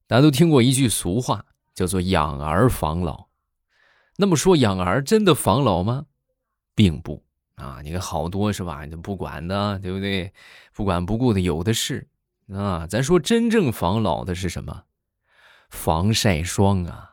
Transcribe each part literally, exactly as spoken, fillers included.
大家都听过一句俗话，叫做养儿防老。那么说养儿真的防老吗？并不啊！你看好多是吧？你不管的，对不对？不管不顾的有的是啊。咱说真正防老的是什么？防晒霜啊！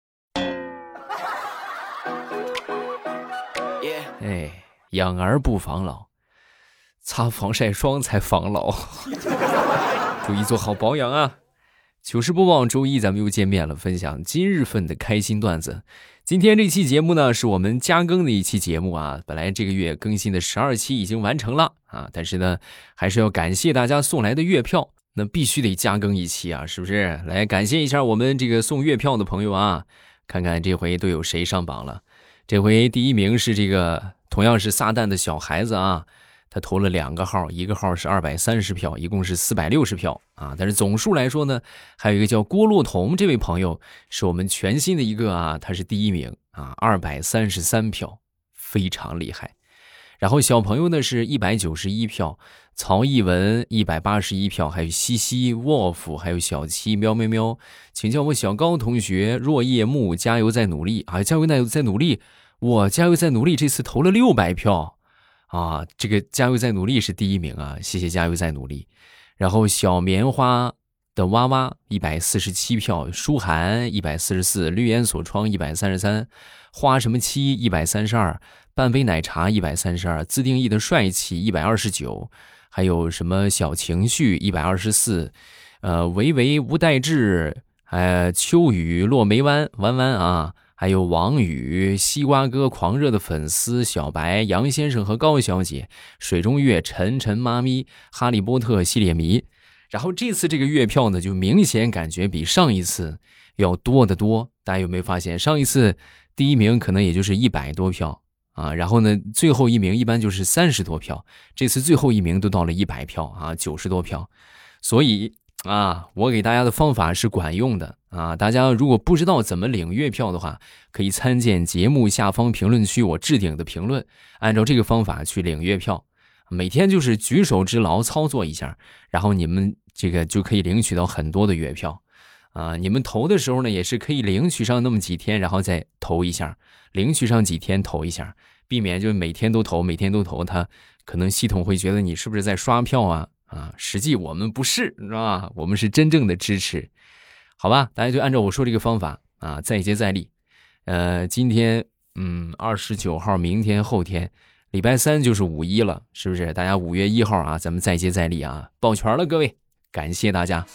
哎，养儿不防老，擦防晒霜才防老。注意做好保养啊！糗事播报周一咱们又见面了，分享今日份的开心段子。今天这期节目呢，是我们加更的一期节目啊。本来这个月更新的十二期已经完成了啊，但是呢，还是要感谢大家送来的月票，那必须得加更一期啊，是不是？来感谢一下我们这个送月票的朋友啊，看看这回都有谁上榜了。这回第一名是这个同样是撒旦的小孩子啊，他投了两个号，一个号是二百三十票，一共是四百六十票啊。但是总数来说呢，还有一个叫郭洛彤这位朋友是我们全新的一个啊，他是第一名啊，二百三十三票，非常厉害。然后小朋友呢是一百九十一票，曹艺文一百八十一票，还有西西、沃夫，还有小七、喵喵喵，请叫我小高同学、若叶木，加油再努力啊！加油再再努力，我加油再努力，这次投了六百票。啊，这个加油再努力是第一名啊，谢谢加油再努力。然后小棉花的娃娃一百四十七票，舒涵一百四十四，绿烟锁窗一百三十三，花什么七一百三十二，半杯奶茶一百三十二，自定义的帅气一百二十九，还有什么小情绪一百二十四，呃，维维无代志，呃，秋雨落梅湾弯弯啊。还有王宇、西瓜哥狂热的粉丝小白、杨先生和高小姐、水中月、晨晨妈咪、哈利波特系列迷。然后这次这个月票呢，就明显感觉比上一次要多得多。大家有没有发现，上一次第一名可能也就是一百多票啊，然后呢最后一名一般就是三十多票，这次最后一名都到了一百票啊，九十多票。所以啊，我给大家的方法是管用的啊！大家如果不知道怎么领月票的话，可以参见节目下方评论区我置顶的评论，按照这个方法去领月票。每天就是举手之劳操作一下，然后你们这个就可以领取到很多的月票啊！你们投的时候呢，也是可以领取上那么几天，然后再投一下，领取上几天投一下，避免就每天都投，每天都投，它可能系统会觉得你是不是在刷票啊？啊，实际我们不是，是吧？我们是真正的支持，好吧？大家就按照我说这个方法啊，再接再厉。呃，今天嗯二十九号，明天后天，礼拜三就是五一了，是不是？大家五月一号啊，咱们再接再厉啊，抱拳了，各位，感谢大家。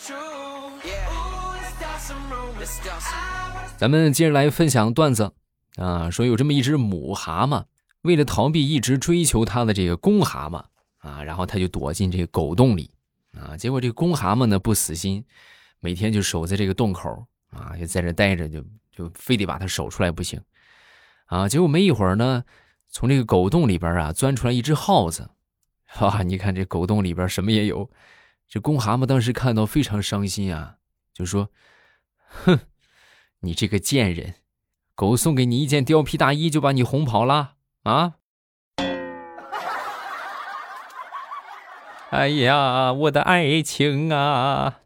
咱们接着来分享段子啊，说有这么一只母蛤蟆，为了逃避一直追求它的这个公蛤蟆。啊，然后他就躲进这个狗洞里啊，结果这个公蛤蟆呢不死心，每天就守在这个洞口啊，就在这待着，就就非得把它守出来不行啊。结果没一会儿呢，从这个狗洞里边啊钻出来一只耗子啊，你看这狗洞里边什么也有。这公蛤蟆当时看到非常伤心啊，就说：“哼，你这个贱人，狗送给你一件貂皮大衣就把你哄跑了啊！”哎呀，我的爱情啊！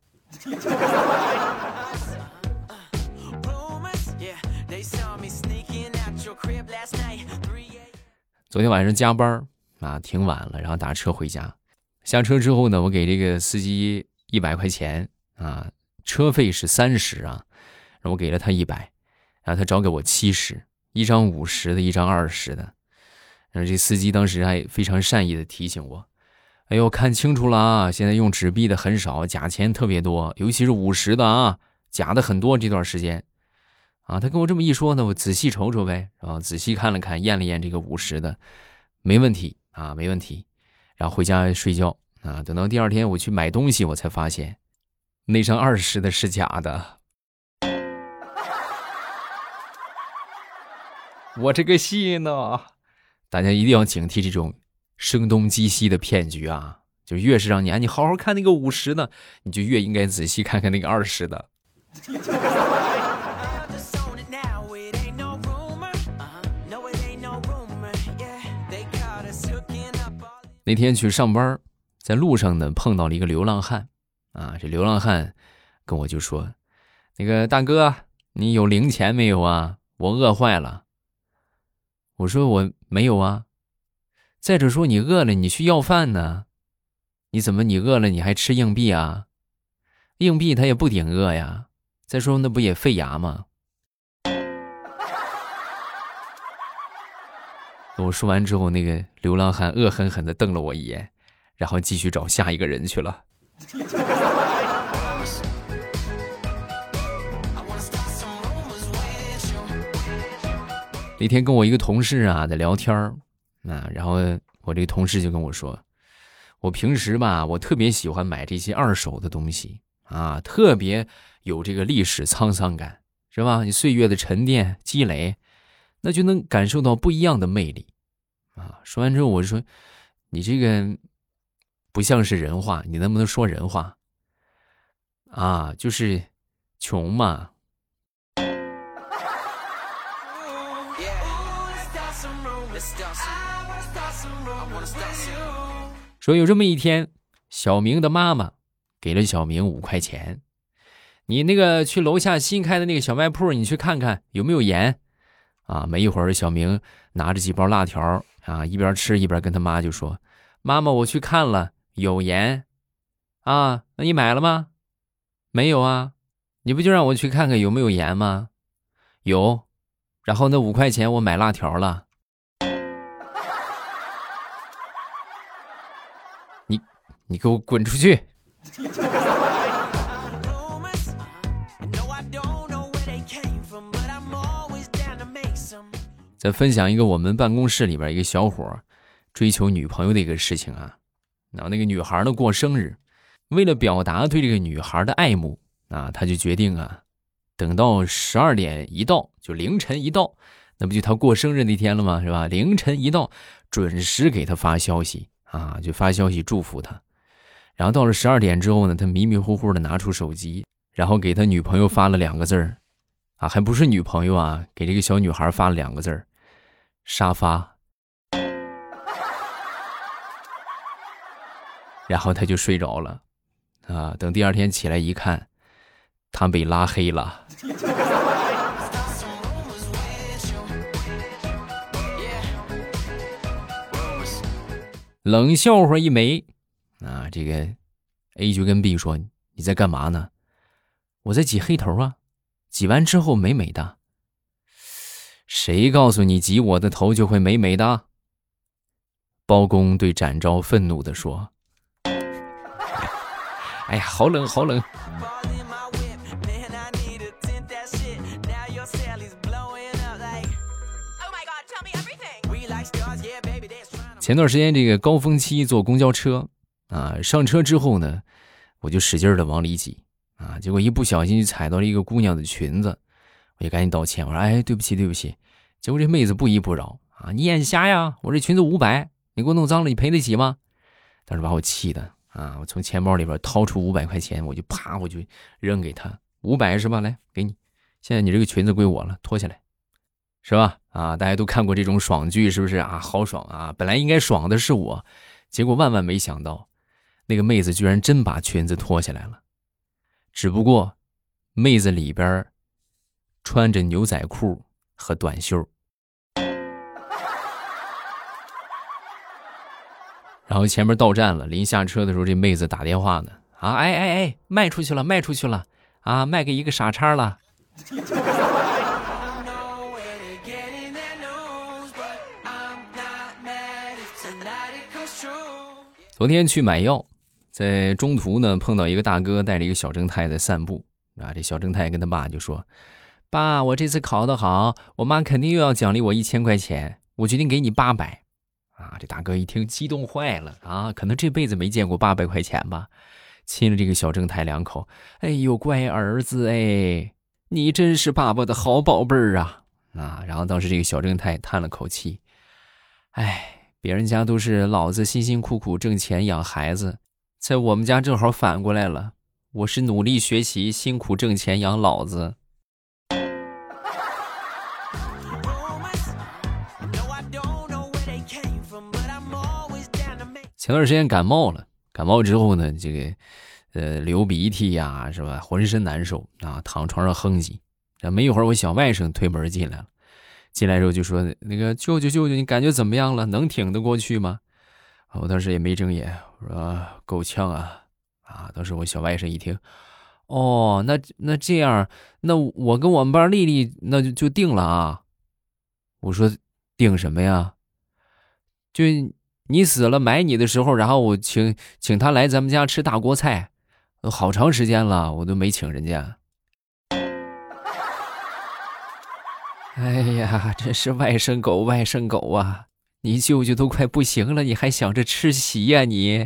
昨天晚上加班啊，挺晚了，然后打车回家。下车之后呢，我给这个司机一百块钱啊，车费是三十啊，然后我给了他一百，然后他找给我七十，一张五十的，一张二十的。然后这司机当时还非常善意的提醒我。哎呦，看清楚了啊！现在用纸币的很少，假钱特别多，尤其是五十的啊，假的很多。这段时间，啊，他跟我这么一说呢，我仔细瞅瞅呗，然后仔细看了看，验了验这个五十的，没问题啊，没问题。然后回家睡觉啊，等到第二天我去买东西，我才发现那张二十的是假的。我这个戏呢，大家一定要警惕这种声东击西的骗局啊！就越是让你啊，你好好看那个五十的，你就越应该仔细看看那个二十的。那天去上班，在路上呢碰到了一个流浪汉啊，这流浪汉跟我就说：“ 那个大哥，你有零钱没有啊？我饿坏了。我说我没有啊。再者说你饿了你去要饭呢，你怎么你饿了你还吃硬币啊？硬币它也不顶饿呀，再说那不也费牙吗？我说完之后，那个流浪汉恶狠狠地瞪了我一眼，然后继续找下一个人去了。那天跟我一个同事啊在聊天儿，啊，然后我这个同事就跟我说，我平时吧，我特别喜欢买这些二手的东西啊，特别有这个历史沧桑感，是吧？你岁月的沉淀积累，那就能感受到不一样的魅力啊。说完之后，我就说，你这个不像是人话，你能不能说人话啊？就是穷嘛。说有这么一天，小明的妈妈给了小明五块钱，你那个去楼下新开的那个小卖铺，你去看看有没有盐啊。没一会儿，小明拿着几包辣条啊，一边吃一边跟他妈就说，妈妈我去看了，有盐啊。那你买了吗？没有啊。你不就让我去看看有没有盐吗？有。然后那五块钱我买辣条了。你你给我滚出去。再分享一个我们办公室里边一个小伙追求女朋友的一个事情啊。然后那个女孩呢过生日，为了表达对这个女孩的爱慕啊，他就决定啊，等到十二点一到，就凌晨一到，那不就他过生日那天了吗？是吧？凌晨一到，准时给他发消息啊，就发消息祝福他。然后到了十二点之后呢，他迷迷糊糊的拿出手机，然后给他女朋友发了两个字儿啊，还不是女朋友啊，给这个小女孩发了两个字儿，沙发。然后他就睡着了啊，等第二天起来一看，他被拉黑了。冷笑话一枚啊，这个 A 就跟 B 说，你在干嘛呢？我在挤黑头啊，挤完之后美美的。谁告诉你挤我的头就会美美的？包公对展昭愤怒地说。哎呀，好冷好冷。前段时间这个高峰期坐公交车啊，上车之后呢，我就使劲的往里挤啊，结果一不小心就踩到了一个姑娘的裙子，我就赶紧道歉，我说哎对不起对不起。结果这妹子不依不饶啊，你眼瞎呀，我这裙子五百，你给我弄脏了你赔得起吗？当时把我气的啊，我从钱包里边掏出五百块钱，我就啪我就扔给她，五百是吧？来给你，现在你这个裙子归我了，脱下来，是吧？啊，大家都看过这种爽剧是不是啊？好爽啊！本来应该爽的是我，结果万万没想到，那个妹子居然真把裙子脱下来了，只不过妹子里边穿着牛仔裤和短袖。然后前面到站了，临下车的时候，这妹子打电话呢，啊，哎哎哎，卖出去了，卖出去了，啊，卖给一个傻叉了。昨天去买药，在中途呢碰到一个大哥带着一个小正太在散步啊，这小正太跟他爸就说，爸，我这次考得好，我妈肯定又要奖励我一千块钱，我决定给你八百。啊，这大哥一听激动坏了啊，可能这辈子没见过八百块钱吧，亲了这个小正太两口，哎呦乖儿子哎，你真是爸爸的好宝贝儿啊啊！然后当时这个小正太叹了口气，哎，别人家都是老子辛辛苦苦挣钱养孩子，在我们家正好反过来了，我是努力学习辛苦挣钱养老子。前段时间感冒了，感冒之后呢，这个呃，流鼻涕呀、啊，是吧？浑身难受啊，躺床上哼唧。没一会儿，我小外甥推门进来了，进来之后就说：“那个舅舅舅舅，你感觉怎么样了？能挺得过去吗？”我当时也没睁眼，我说：“够呛啊！”啊，当时我小外甥一听，哦，那那这样，那我跟我们班丽丽那就就定了啊。我说定什么呀？就你死了埋你的时候，然后我请请他来咱们家吃大锅菜，好长时间了，我都没请人家。哎呀，真是外甥狗外甥狗啊！你舅舅都快不行了，你还想着吃席呀你？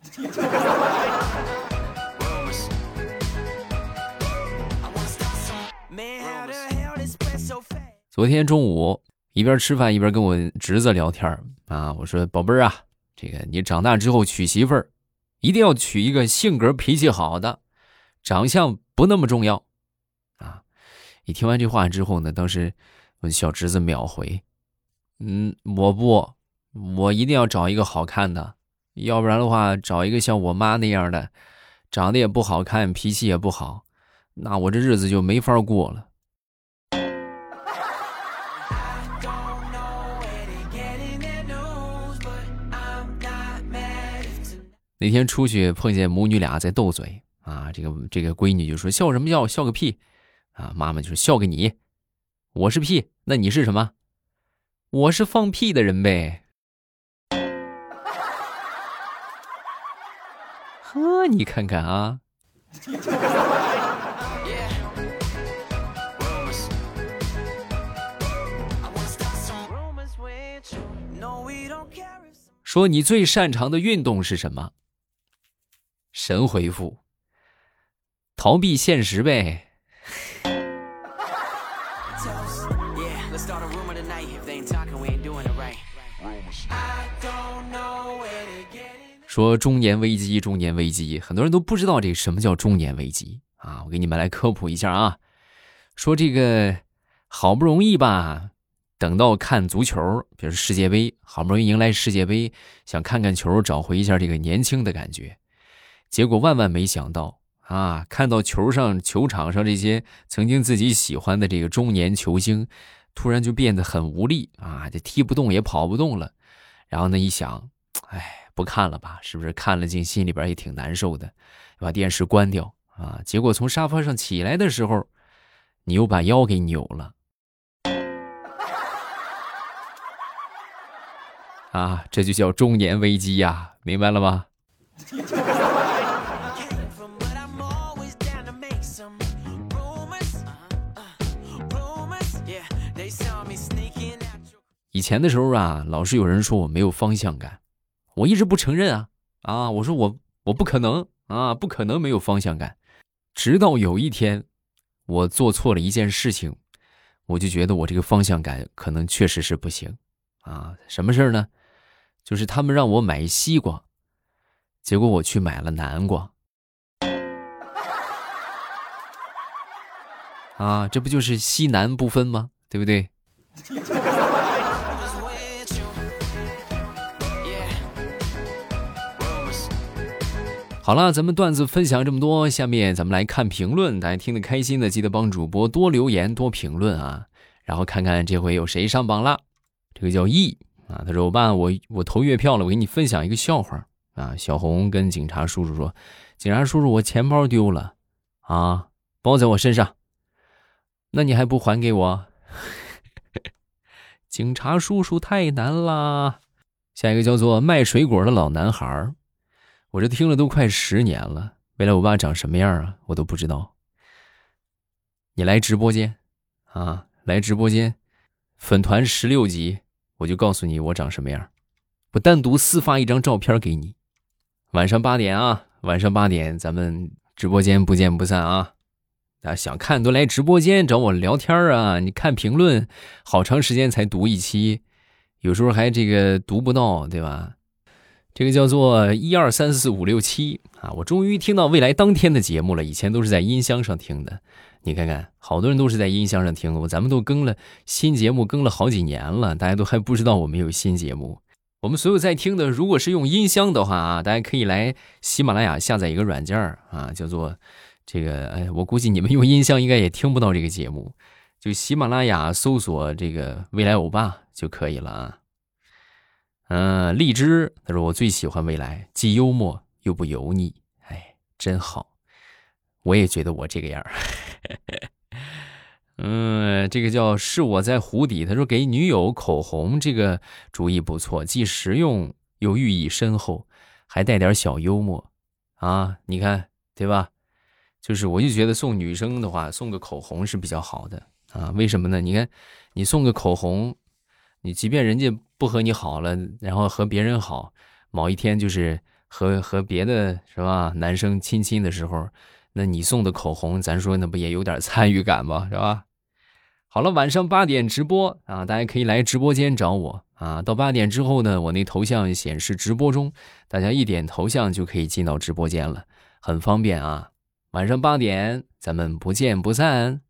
昨天中午一边吃饭一边跟我侄子聊天啊，我说宝贝儿啊，这个你长大之后娶媳妇儿，一定要娶一个性格脾气好的，长相不那么重要啊。你听完这话之后呢，当时我小侄子秒回，嗯，我不，我一定要找一个好看的，要不然的话找一个像我妈那样的，长得也不好看，脾气也不好，那我这日子就没法过了。那天出去碰见母女俩在斗嘴啊，这个这个闺女就说笑什么笑，笑个屁啊！妈妈就说笑个你，我是屁，那你是什么？我是放屁的人呗。呵，你看看啊。说你最擅长的运动是什么？神回复：逃避现实呗。说中年危机，中年危机，很多人都不知道这什么叫中年危机啊！我给你们来科普一下啊。说这个好不容易吧，等到看足球，比如世界杯，好不容易迎来世界杯，想看看球，找回一下这个年轻的感觉。结果万万没想到啊，看到球上球场上这些曾经自己喜欢的这个中年球星，突然就变得很无力啊，这踢不动也跑不动了。然后呢一想，哎，不看了吧，是不是看了进心里边也挺难受的，把电视关掉啊。结果从沙发上起来的时候，你又把腰给扭了。啊，这就叫中年危机呀，明白了吗？以前的时候啊，老是有人说我没有方向感，我一直不承认啊啊，我说我我不可能啊，不可能没有方向感。直到有一天，我做错了一件事情，我就觉得我这个方向感可能确实是不行啊。什么事呢？就是他们让我买西瓜，结果我去买了南瓜。啊，这不就是西南不分吗？对不对？好了，咱们段子分享这么多，下面咱们来看评论。大家听得开心的，记得帮主播多留言多评论啊，然后看看这回有谁上榜了。这个叫 E 啊，他说我爸我我投月票了，我给你分享一个笑话啊。小红跟警察叔叔说，警察叔叔我钱包丢了啊，包在我身上，那你还不还给我？警察叔叔太难啦。下一个叫做卖水果的老男孩，我这听了都快十年了，未来我爸长什么样啊，我都不知道。你来直播间啊，来直播间，粉团十六级，我就告诉你我长什么样。我单独私发一张照片给你。晚上八点啊，晚上八点咱们直播间不见不散啊！大家想看都来直播间找我聊天啊！你看评论，好长时间才读一期，有时候还这个读不到，对吧？这个叫做一二三四五六七啊！我终于听到未来当天的节目了，以前都是在音箱上听的。你看看，好多人都是在音箱上听，我咱们都更了新节目，更了好几年了，大家都还不知道我们有新节目。 我们所有在听的，如果是用音箱的话啊，大家可以来喜马拉雅下载一个软件啊，叫做这个，哎，我估计你们用音箱应该也听不到这个节目，就喜马拉雅搜索这个未来欧巴就可以了啊。嗯、呃，荔枝他说我最喜欢未来，既幽默又不油腻，哎，真好，我也觉得我这个样嗯，这个叫是我在湖底，他说给女友口红这个主意不错，既实用又寓意深厚，还带点小幽默啊，你看对吧？就是我就觉得送女生的话，送个口红是比较好的啊。为什么呢？你看你送个口红，你即便人家不和你好了，然后和别人好，某一天就是和和别的是吧男生亲亲的时候，那你送的口红，咱说那不也有点参与感吗？是吧？好了，晚上八点直播啊，大家可以来直播间找我啊。到八点之后呢，我那头像显示直播中，大家一点头像就可以进到直播间了，很方便啊。晚上八点，咱们不见不散。